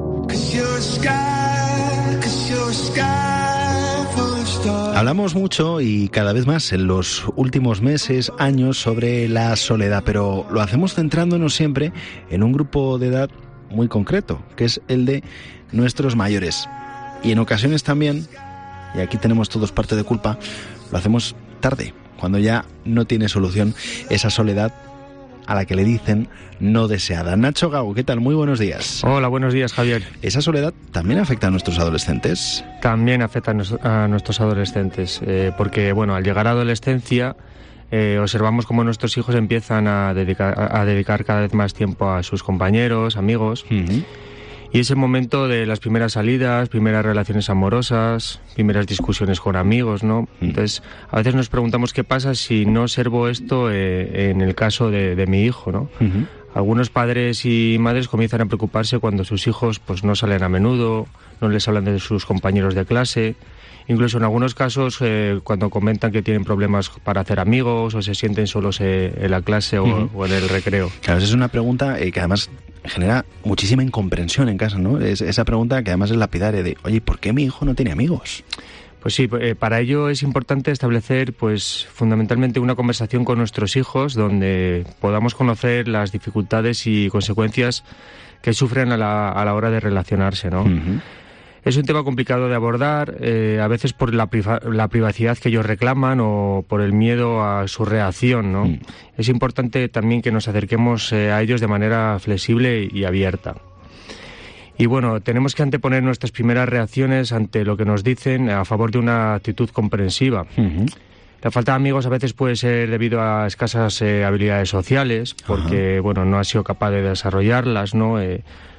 Hablamos mucho y cada vez más en los últimos meses, años, sobre la soledad, pero lo hacemos centrándonos siempre en un grupo de edad muy concreto, que es el de nuestros mayores. Y en ocasiones también, y aquí tenemos todos parte de culpa, lo hacemos tarde, cuando ya no tiene solución esa soledad a la que le dicen no deseada. Nacho Gago, ¿qué tal? Muy buenos días. Hola, buenos días, Javier. ¿Esa soledad también afecta a nuestros adolescentes? También afecta a nuestros adolescentes, porque, bueno, al llegar a la adolescencia, observamos cómo nuestros hijos empiezan a dedicar cada vez más tiempo a sus compañeros, amigos. Y es el momento de las primeras salidas, primeras relaciones amorosas, primeras discusiones con amigos, ¿no? Entonces, a veces nos preguntamos qué pasa si no observo esto en el caso de mi hijo, ¿no? Algunos padres y madres comienzan a preocuparse cuando sus hijos pues no salen a menudo, no les hablan de sus compañeros de clase. Incluso en algunos casos, cuando comentan que tienen problemas para hacer amigos o se sienten solos en la clase o en el recreo. Claro, esa es una pregunta que además genera muchísima incomprensión en casa, ¿no? Es esa pregunta que además es lapidaria de, oye, ¿por qué mi hijo no tiene amigos? Pues sí, para ello es importante establecer, pues, fundamentalmente una conversación con nuestros hijos donde podamos conocer las dificultades y consecuencias que sufren a la hora de relacionarse, ¿no? Es un tema complicado de abordar, a veces por la privacidad que ellos reclaman o por el miedo a su reacción, ¿no? Es importante también que nos acerquemos a ellos de manera flexible y abierta. Y bueno, tenemos que anteponer nuestras primeras reacciones ante lo que nos dicen a favor de una actitud comprensiva. La falta de amigos a veces puede ser debido a escasas habilidades sociales, porque bueno, no ha sido capaz de desarrollarlas, ¿no?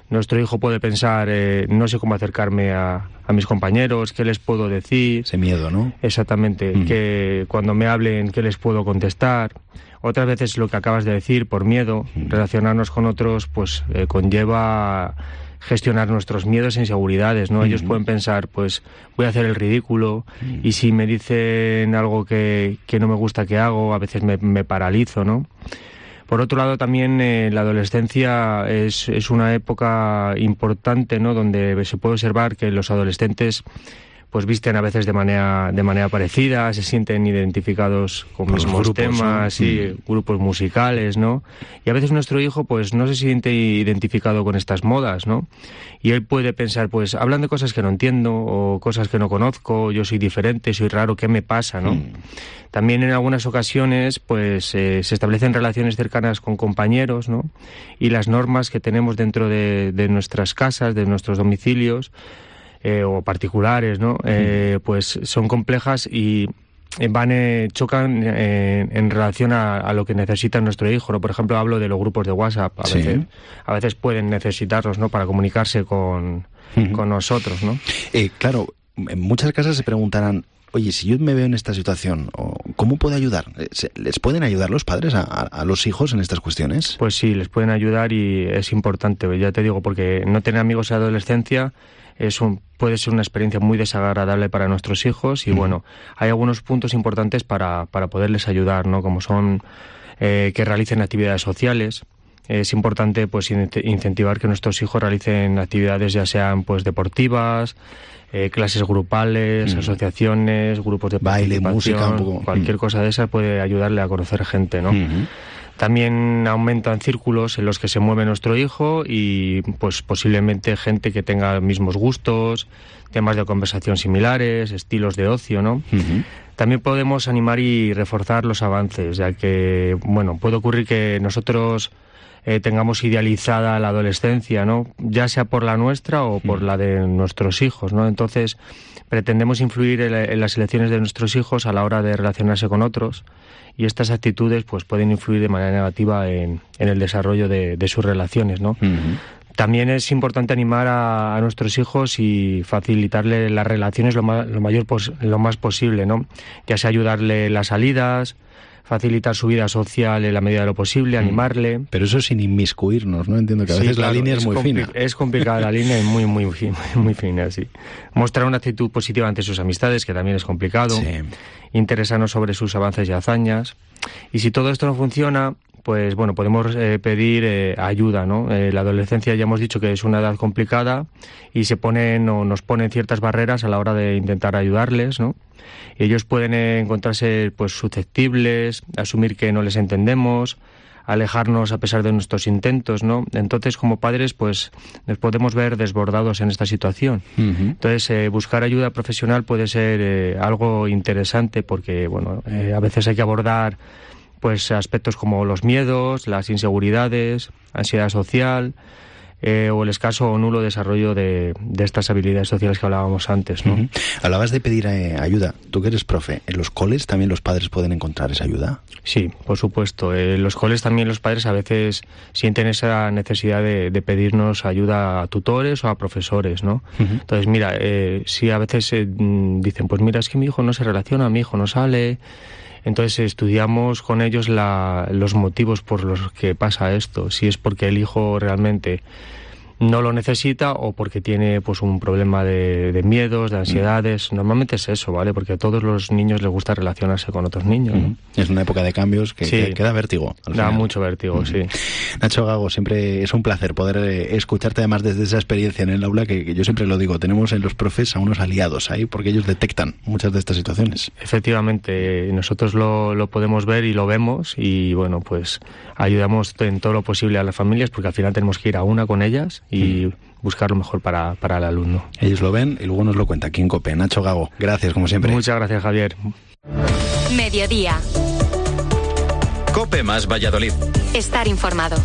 Nuestro hijo puede pensar, no sé cómo acercarme a mis compañeros, qué les puedo decir. Ese miedo, ¿no? Exactamente, que cuando me hablen, qué les puedo contestar. Otras veces lo que acabas de decir, por miedo, relacionarnos con otros, pues conlleva gestionar nuestros miedos e inseguridades, ¿no? Ellos pueden pensar, pues voy a hacer el ridículo, y si me dicen algo que no me gusta que hago, a veces me paralizo, ¿no? Por otro lado, también la adolescencia es una época importante, ¿no? Donde se puede observar que los adolescentes pues visten a veces de manera parecida, se sienten identificados con mismos grupos, temas, ¿no? Sí, grupos musicales, ¿no? Y a veces nuestro hijo pues no se siente identificado con estas modas, ¿no? Y él puede pensar, pues hablan de cosas que no entiendo o cosas que no conozco, yo soy diferente, soy raro, ¿qué me pasa, no? También en algunas ocasiones pues se establecen relaciones cercanas con compañeros, ¿no? Y las normas que tenemos dentro de nuestras casas, de nuestros domicilios, o particulares, ¿no? Pues son complejas y chocan en relación a lo que necesita nuestro hijo, ¿no? Por ejemplo, hablo de los grupos de WhatsApp. A veces pueden necesitarlos, ¿no? Para comunicarse con nosotros, ¿no? Claro, en muchas casas se preguntarán, oye, si yo me veo en esta situación, ¿cómo puedo ayudar? ¿Les pueden ayudar los padres a los hijos en estas cuestiones? Pues sí, les pueden ayudar y es importante, ya te digo, porque no tener amigos en la adolescencia puede ser una experiencia muy desagradable para nuestros hijos y bueno, hay algunos puntos importantes para poderles ayudar, ¿no? Como son que realicen actividades sociales. Es importante pues incentivar que nuestros hijos realicen actividades ya sean pues deportivas, clases grupales, asociaciones, grupos de baile, música, un poco. Cualquier cosa de esa puede ayudarle a conocer gente, ¿no? También aumentan círculos en los que se mueve nuestro hijo y pues posiblemente gente que tenga mismos gustos, temas de conversación similares, estilos de ocio, ¿no? También podemos animar y reforzar los avances, ya que, bueno, puede ocurrir que nosotros tengamos idealizada la adolescencia, ¿no? Ya sea por la nuestra o por la de nuestros hijos, ¿no? Entonces, pretendemos influir en las elecciones de nuestros hijos a la hora de relacionarse con otros y estas actitudes pues pueden influir de manera negativa en el desarrollo de sus relaciones, ¿no? También es importante animar a nuestros hijos y facilitarle las relaciones lo más posible, ¿no? Ya sea ayudarle en las salidas, facilitar su vida social en la medida de lo posible, animarle. Pero eso sin inmiscuirnos, ¿no? Entiendo que a veces la línea es muy fina. Es complicada la línea, es muy fina, sí. Mostrar una actitud positiva ante sus amistades, que también es complicado. Sí. Interesarnos sobre sus avances y hazañas. Y si todo esto no funciona, pues bueno, podemos pedir ayuda, ¿no? La adolescencia ya hemos dicho que es una edad complicada y nos ponen ciertas barreras a la hora de intentar ayudarles, ¿no? Ellos pueden encontrarse pues susceptibles, asumir que no les entendemos, alejarnos a pesar de nuestros intentos, ¿no? Entonces, como padres, pues nos podemos ver desbordados en esta situación. Entonces, buscar ayuda profesional puede ser algo interesante porque, bueno, a veces hay que abordar pues aspectos como los miedos, las inseguridades, ansiedad social, o el escaso o nulo desarrollo de estas habilidades sociales que hablábamos antes, ¿no? Hablabas de pedir ayuda. Tú que eres profe, ¿en los coles también los padres pueden encontrar esa ayuda? Sí, por supuesto. En los coles también los padres a veces sienten esa necesidad de pedirnos ayuda a tutores o a profesores, ¿no? Entonces, mira, si a veces dicen, pues mira, es que mi hijo no se relaciona, mi hijo no sale. Entonces estudiamos con ellos los motivos por los que pasa esto, si es porque el hijo realmente no lo necesita o porque tiene pues un problema de miedos, de ansiedades. Normalmente es eso, ¿vale? Porque a todos los niños les gusta relacionarse con otros niños, ¿no? Es una época de cambios que da vértigo. Da mucho vértigo, sí. Nacho Gago, siempre es un placer poder escucharte además desde esa experiencia en el aula que yo siempre lo digo, tenemos en los profes a unos aliados ahí porque ellos detectan muchas de estas situaciones. Efectivamente, nosotros lo podemos ver y lo vemos y bueno, pues ayudamos en todo lo posible a las familias porque al final tenemos que ir a una con ellas y buscar lo mejor para el alumno. Ellos lo ven y luego nos lo cuenta aquí en COPE. Nacho Gago, gracias como siempre. Muchas gracias, Javier. Mediodía. COPE más Valladolid. Estar informado.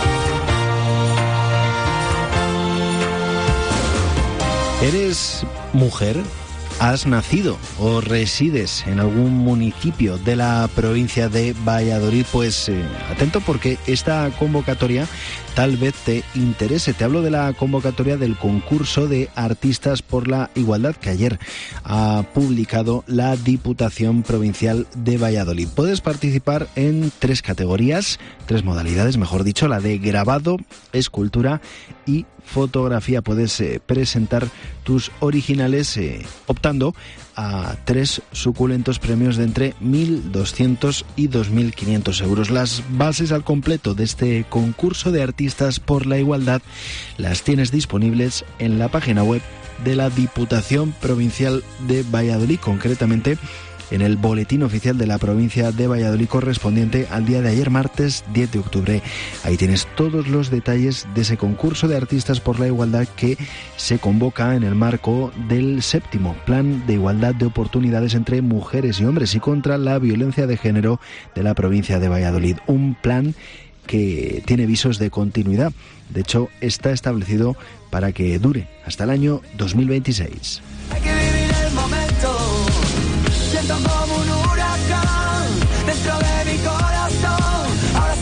¿Eres mujer, has nacido o resides en algún municipio de la provincia de Valladolid, pues atento porque esta convocatoria tal vez te interese. Te hablo de la convocatoria del concurso de Artistas por la Igualdad que ayer ha publicado la Diputación Provincial de Valladolid. Puedes participar en 3 categorías, 3 modalidades, mejor dicho, la de grabado, escultura y fotografía. Puedes presentar tus originales optando a 3 suculentos premios de entre 1.200 y 2.500 euros. Las bases al completo de este concurso de Artistas por la Igualdad las tienes disponibles en la página web de la Diputación Provincial de Valladolid, concretamente en el boletín oficial de la provincia de Valladolid correspondiente al día de ayer, martes 10 de octubre. Ahí tienes todos los detalles de ese concurso de Artistas por la Igualdad que se convoca en el marco del 7º Plan de Igualdad de Oportunidades entre Mujeres y Hombres y contra la Violencia de Género de la provincia de Valladolid. Un plan que tiene visos de continuidad. De hecho, está establecido para que dure hasta el año 2026. Hay que vivir el momento. Siento como un huracán dentro de mi corazón. Ahora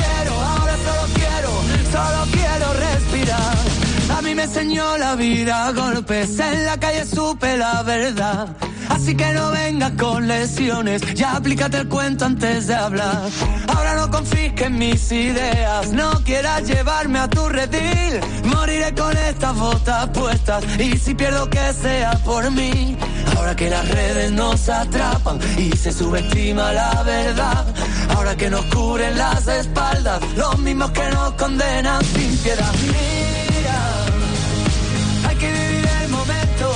solo quiero respirar. A mí me enseñó la vida a golpes, en la calle supe la verdad. Así que no vengas con lesiones, ya aplícate el cuento antes de hablar. Ahora no confisques mis ideas, no quieras llevarme a tu redil. Moriré con estas botas puestas y si pierdo que sea por mí. Ahora que las redes nos atrapan y se subestima la verdad. Ahora que nos cubren las espaldas, los mismos que nos condenan sin piedad. Mira, hay que vivir el momento.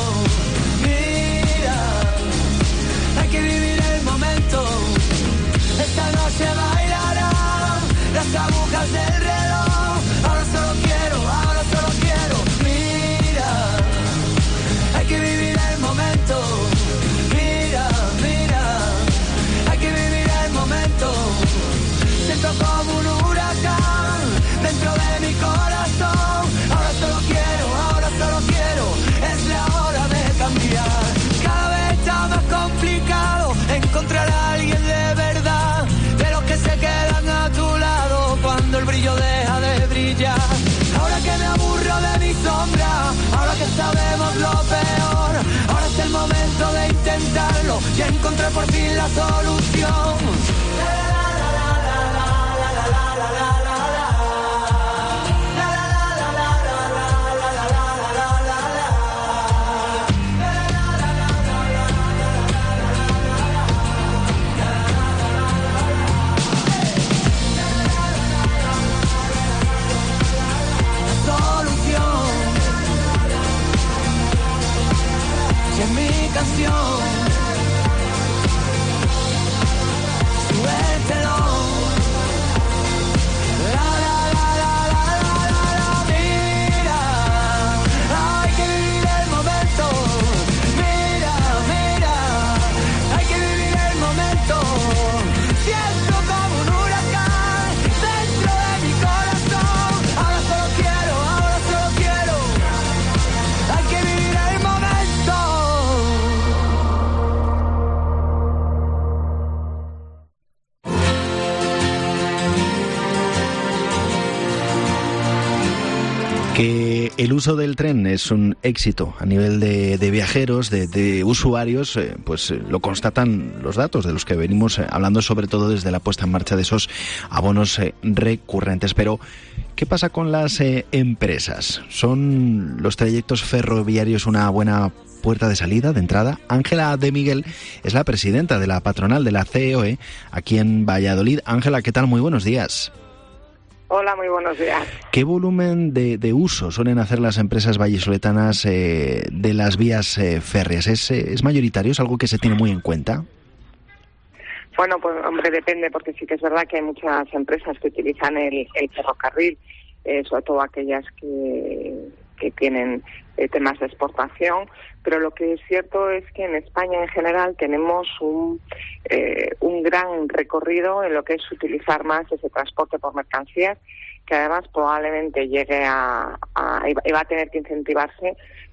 Hay que vivir el momento. Esta noche bailarán las agujas del reloj. Ahora solo quiero. Mira, hay que vivir el momento. Mira, hay que vivir el momento. Siento como un huracán dentro de mi corazón. Ahora solo quiero. Es la hora de cambiar. Cada vez está más complicado encontrar a alguien de verdad, de los que se quedan a tu lado cuando el brillo deja de brillar. Ahora que me aburro de mi sombra, ahora que sabemos lo peor, ahora es el momento de intentarlo y encontrar por fin la solución. Mi canción, suéltelo. Mira, hay que vivir el momento. Mira, hay que vivir el momento. Siento como un huracán dentro de mi corazón. Ahora solo quiero. Hay que vivir el momento. Que el uso del tren es un éxito a nivel de viajeros, de usuarios, pues lo constatan los datos de los que venimos hablando, sobre todo desde la puesta en marcha de esos abonos recurrentes. Pero, ¿qué pasa con las empresas? ¿Son los trayectos ferroviarios una buena puerta de salida, de entrada? Ángela de Miguel es la presidenta de la patronal de la COE aquí en Valladolid. Ángela, ¿qué tal? Muy buenos días. Hola, muy buenos días. ¿Qué volumen de uso suelen hacer las empresas vallisoletanas de las vías férreas? ¿Es mayoritario? ¿Es algo que se tiene muy en cuenta? Bueno, pues hombre, depende, porque sí que es verdad que hay muchas empresas que utilizan el ferrocarril, sobre todo aquellas que tienen temas de exportación, pero lo que es cierto es que en España en general tenemos un gran recorrido en lo que es utilizar más ese transporte por mercancías, que además probablemente llegue y va a tener que incentivarse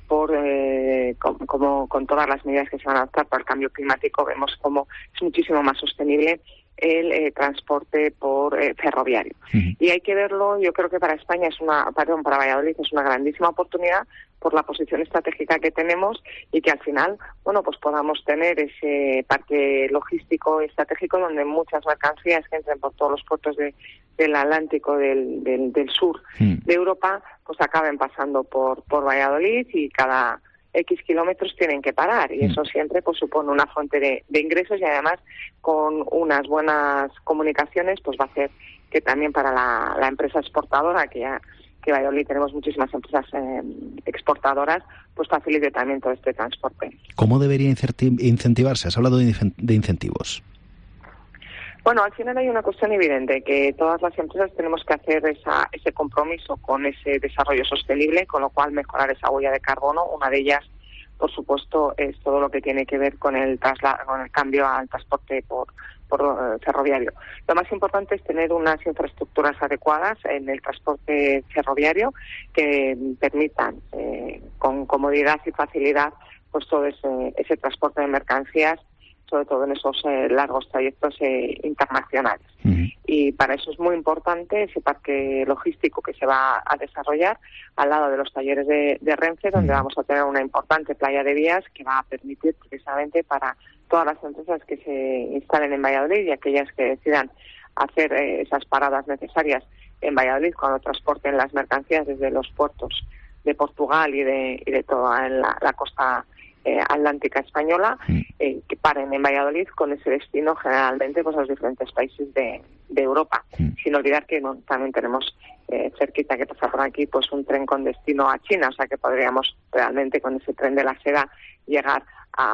como con todas las medidas que se van a adoptar para el cambio climático, vemos como es muchísimo más sostenible el transporte por ferroviario. Y hay que verlo, yo creo que para España para Valladolid es una grandísima oportunidad por la posición estratégica que tenemos y que al final, pues podamos tener ese parque logístico estratégico donde muchas mercancías que entren por todos los puertos del Atlántico del sur de Europa, pues acaben pasando por Valladolid y cada X kilómetros tienen que parar y eso siempre pues supone una fuente de ingresos y además con unas buenas comunicaciones pues va a hacer que también para la empresa exportadora, que Valladolid tenemos muchísimas empresas exportadoras, pues facilite también todo este transporte. ¿Cómo debería incentivarse? Has hablado de incentivos. Bueno, al final hay una cuestión evidente, que todas las empresas tenemos que hacer ese compromiso con ese desarrollo sostenible, con lo cual mejorar esa huella de carbono. Una de ellas, por supuesto, es todo lo que tiene que ver con el cambio al transporte por ferroviario. Lo más importante es tener unas infraestructuras adecuadas en el transporte ferroviario que permitan con comodidad y facilidad pues todo ese transporte de mercancías, sobre todo en esos largos trayectos internacionales. Y para eso es muy importante ese parque logístico que se va a desarrollar al lado de los talleres de Renfe, donde vamos a tener una importante playa de vías que va a permitir precisamente para todas las empresas que se instalen en Valladolid y aquellas que decidan hacer esas paradas necesarias en Valladolid cuando transporten las mercancías desde los puertos de Portugal y de toda la costa atlántica española, que paren en Valladolid con ese destino generalmente pues a los diferentes países de Europa, sin olvidar que también tenemos cerquita que pasa por aquí pues un tren con destino a China, o sea que podríamos realmente con ese tren de la seda llegar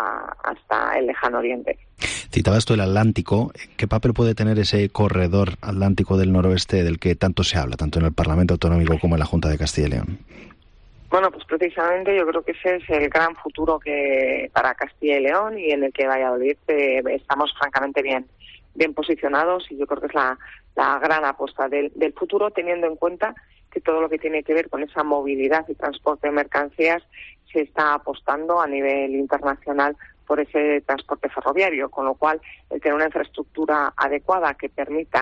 hasta el lejano oriente. Citabas tú el Atlántico. ¿Qué papel puede tener ese corredor atlántico del noroeste del que tanto se habla, tanto en el Parlamento Autonómico como en la Junta de Castilla y León? Bueno, pues precisamente yo creo que ese es el gran futuro que para Castilla y León y en el que Valladolid estamos francamente bien posicionados y yo creo que es la gran apuesta del futuro, teniendo en cuenta que todo lo que tiene que ver con esa movilidad y transporte de mercancías se está apostando a nivel internacional por ese transporte ferroviario, con lo cual el tener una infraestructura adecuada que permita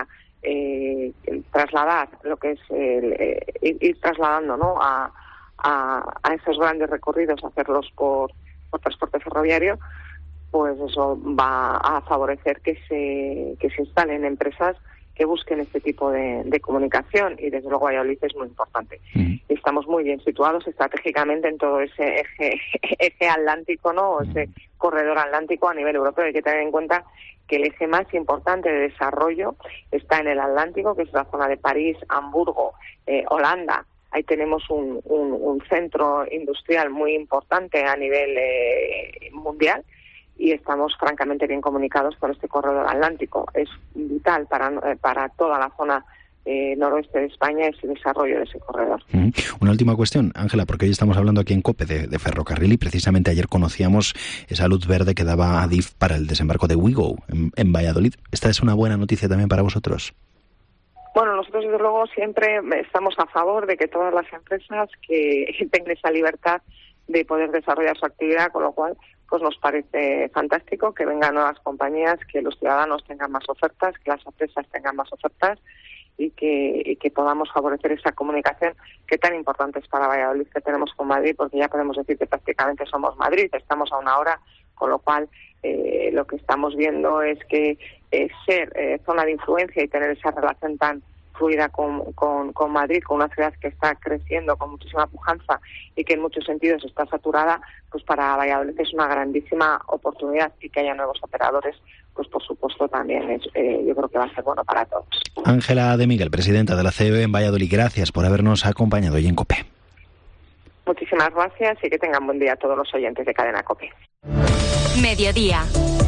trasladar lo que es ir trasladando, ¿no?, a esos grandes recorridos, hacerlos por transporte ferroviario, pues eso va a favorecer que se instalen empresas que busquen este tipo de comunicación y desde luego Valladolid es muy importante. Estamos muy bien situados estratégicamente en todo ese eje atlántico, ¿no?, ese corredor atlántico a nivel europeo. Hay que tener en cuenta que el eje más importante de desarrollo está en el Atlántico, que es la zona de París, Hamburgo, Holanda. Ahí tenemos un centro industrial muy importante a nivel mundial y estamos francamente bien comunicados con este corredor atlántico. Es vital para toda la zona noroeste de España ese desarrollo de ese corredor. Una última cuestión, Ángela, porque hoy estamos hablando aquí en COPE de ferrocarril y precisamente ayer conocíamos esa luz verde que daba Adif para el desembarco de Wigo en Valladolid. ¿Esta es una buena noticia también para vosotros? Bueno, nosotros desde luego siempre estamos a favor de que todas las empresas que tengan esa libertad de poder desarrollar su actividad, con lo cual pues nos parece fantástico que vengan nuevas compañías, que los ciudadanos tengan más ofertas, que las empresas tengan más ofertas y que podamos favorecer esa comunicación que tan importante es para Valladolid que tenemos con Madrid, porque ya podemos decir que prácticamente somos Madrid, estamos a una hora, con lo cual lo que estamos viendo es que ser zona de influencia y tener esa relación tan fluida con Madrid, con una ciudad que está creciendo con muchísima pujanza y que en muchos sentidos está saturada, pues para Valladolid es una grandísima oportunidad y que haya nuevos operadores, pues por supuesto también yo creo que va a ser bueno para todos. Ángela de Miguel, presidenta de la COE en Valladolid, gracias por habernos acompañado hoy en COPE. Muchísimas gracias y que tengan buen día a todos los oyentes de Cadena COPE. Mediodía.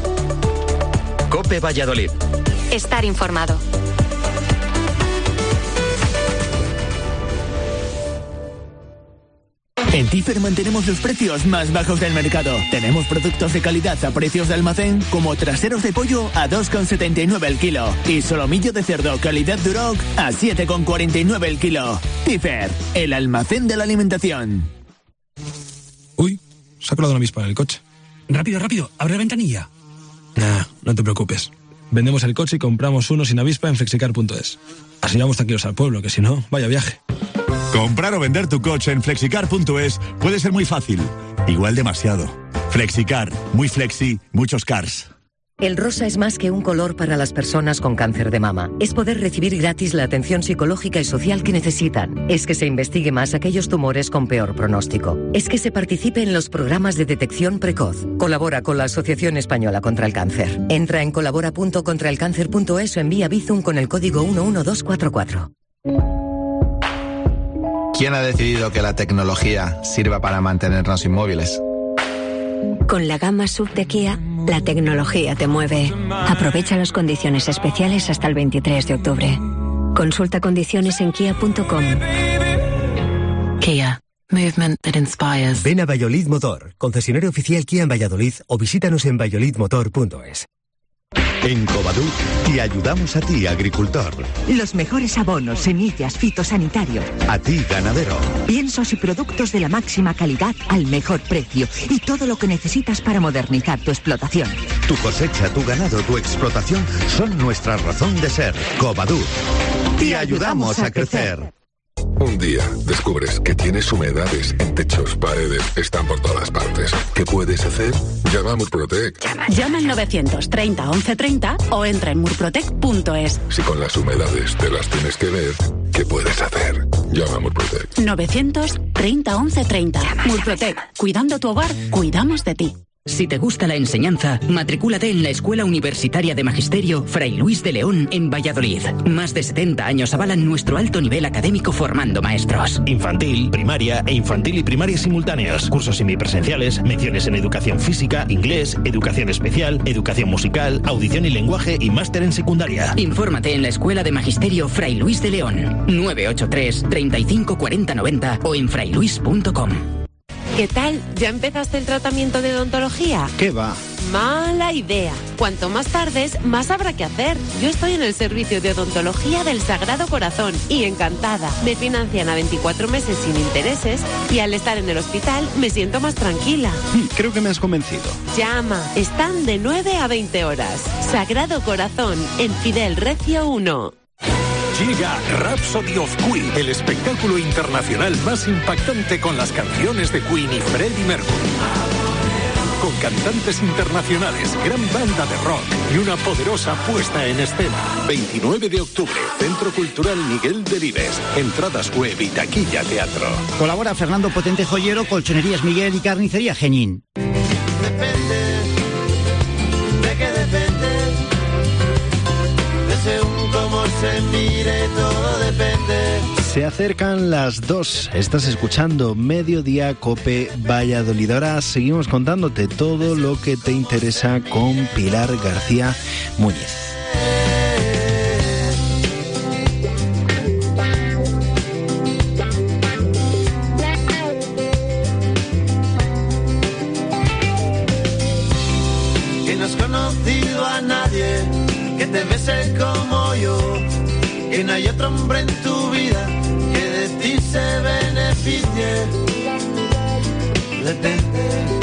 COPE Valladolid. Estar informado. En Tifer mantenemos los precios más bajos del mercado. Tenemos productos de calidad a precios de almacén, como traseros de pollo a 2,79 el kilo y solomillo de cerdo calidad Duroc a 7,49 el kilo. Tifer, el almacén de la alimentación. Se ha colado una avispa en el coche. Rápido, abre la ventanilla. Nah, no te preocupes. Vendemos el coche y compramos uno sin avispa en flexicar.es. Así vamos tranquilos al pueblo, que si no, vaya viaje. Comprar o vender tu coche en flexicar.es puede ser muy fácil. Igual demasiado. Flexicar. Muy flexi, muchos cars. El rosa es más que un color para las personas con cáncer de mama. Es poder recibir gratis la atención psicológica y social que necesitan. Es que se investigue más aquellos tumores con peor pronóstico. Es que se participe en los programas de detección precoz. Colabora con la Asociación Española contra el Cáncer. Entra en colabora.contraelcáncer.es o envía Bizum con el código 11244. ¿Quién ha decidido que la tecnología sirva para mantenernos inmóviles? Con la gama SUV de Kia, la tecnología te mueve. Aprovecha las condiciones especiales hasta el 23 de octubre. Consulta condiciones en kia.com. Kia. Movement that inspires. Ven a Valladolid Motor, concesionario oficial Kia en Valladolid, o visítanos en valladolidmotor.es. En Covadú te ayudamos a ti, agricultor. Los mejores abonos, semillas, fitosanitarios. A ti, ganadero. Piensos y productos de la máxima calidad al mejor precio. Y todo lo que necesitas para modernizar tu explotación. Tu cosecha, tu ganado, tu explotación son nuestra razón de ser. Covadú. Te ayudamos a crecer. Un día descubres que tienes humedades en techos, paredes, están por todas partes. ¿Qué puedes hacer? Llama a Murprotec. Llama al 930 1130 o entra en murprotec.es. Si con las humedades te las tienes que ver, ¿qué puedes hacer? Llama a Murprotec. 930 1130. Murprotec. Cuidando tu hogar, cuidamos de ti. Si te gusta la enseñanza, matricúlate en la Escuela Universitaria de Magisterio Fray Luis de León en Valladolid. Más de 70 años avalan nuestro alto nivel académico formando maestros. Infantil, primaria e infantil y primaria simultáneos. Cursos semipresenciales, menciones en educación física, inglés, educación especial, educación musical, audición y lenguaje y máster en secundaria. Infórmate en la Escuela de Magisterio Fray Luis de León. 983 35 40 90 o en frayluis.com. ¿Qué tal? ¿Ya empezaste el tratamiento de odontología? ¿Qué va? Mala idea. Cuanto más tardes, más habrá que hacer. Yo estoy en el servicio de odontología del Sagrado Corazón y encantada. Me financian a 24 meses sin intereses y al estar en el hospital me siento más tranquila. Creo que me has convencido. Llama. Están de 9 a 20 horas. Sagrado Corazón, en Fidel Recio 1. Llega Rhapsody of Queen, el espectáculo internacional más impactante con las canciones de Queen y Freddie Mercury. Con cantantes internacionales, gran banda de rock y una poderosa puesta en escena. 29 de octubre, Centro Cultural Miguel Delibes. Entradas web y taquilla teatro. Colabora Fernando Potente Joyero, Colchonerías Miguel y Carnicería Genín. Depende, ¿de qué depende? De según cómo se mire, todo depende. Se acercan las 2. Estás escuchando Mediodía Cope Valladolid. Ahora seguimos contándote todo lo que te interesa con Pilar García Muñiz. Que no has conocido a nadie que te bese como yo, que no hay otro hombre en tu vida que de ti se beneficie. Detente.